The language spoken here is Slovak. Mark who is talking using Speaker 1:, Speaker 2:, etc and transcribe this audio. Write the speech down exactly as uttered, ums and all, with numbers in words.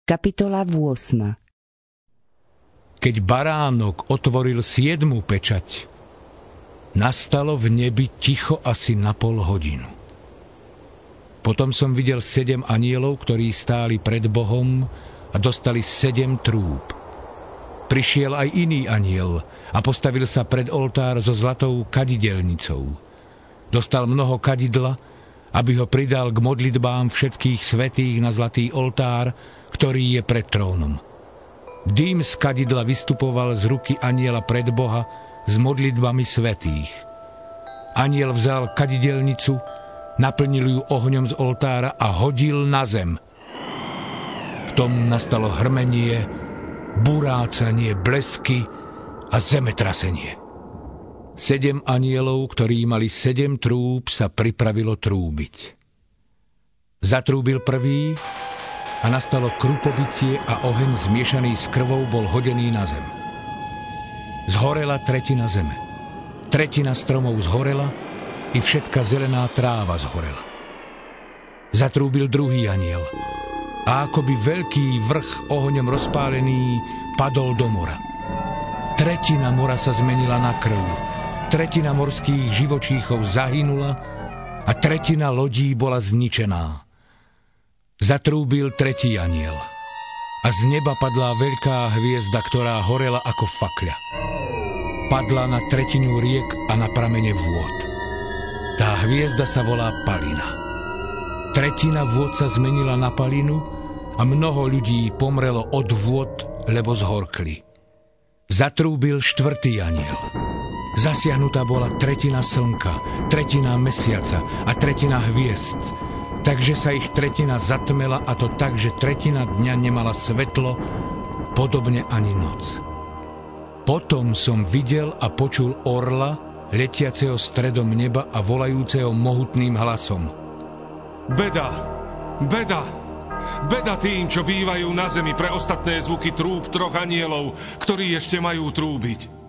Speaker 1: Kapitola ôsma.
Speaker 2: Keď baránok otvoril siedmu pečať, nastalo v nebi ticho asi na pol hodinu. Potom som videl sedem anielov, ktorí stáli pred Bohom a dostali sedem trúb. Prišiel aj iný aniel a postavil sa pred oltár so zlatou kadidelnicou. Dostal mnoho kadidla, aby ho pridal k modlitbám všetkých svätých na zlatý oltár, ktorý je pred trónom. Dým z kadidla vystupoval z ruky anjela pred Boha s modlitbami svätých. Anjel vzal kadidelnicu, naplnil ju ohňom z oltára a hodil na zem. V tom nastalo hrmenie, burácanie, blesky a zemetrasenie. Sedem anjelov, ktorí mali sedem trúb, sa pripravilo trúbiť. Zatrúbil prvý a nastalo krupobytie a oheň zmiešaný s krvou bol hodený na zem. Zhorela tretina zeme. Tretina stromov zhorela i všetka zelená tráva zhorela. Zatrúbil druhý anjel a akoby veľký vrch ohňom rozpálený padol do mora. Tretina mora sa zmenila na krv. Tretina morských živočíchov zahynula a tretina lodí bola zničená. Zatrúbil tretí anjel a z neba padla veľká hviezda, ktorá horela ako fakľa. Padla na tretinu riek a na pramene vôd. Tá hviezda sa volá Palina. Tretina vôd sa zmenila na palinu a mnoho ľudí pomrelo od vôd, lebo zhorkli. Zatrúbil štvrtý anjel. Zasiahnutá bola tretina slnka, tretina mesiaca a tretina hviezd, takže sa ich tretina zatmela, a to tak, že tretina dňa nemala svetlo, podobne ani noc. Potom som videl a počul orla, letiaceho stredom neba a volajúceho mohutným hlasom.
Speaker 3: Beda! Beda! Beda tým, čo bývajú na zemi pre ostatné zvuky trúb troch anielov, ktorí ešte majú trúbiť.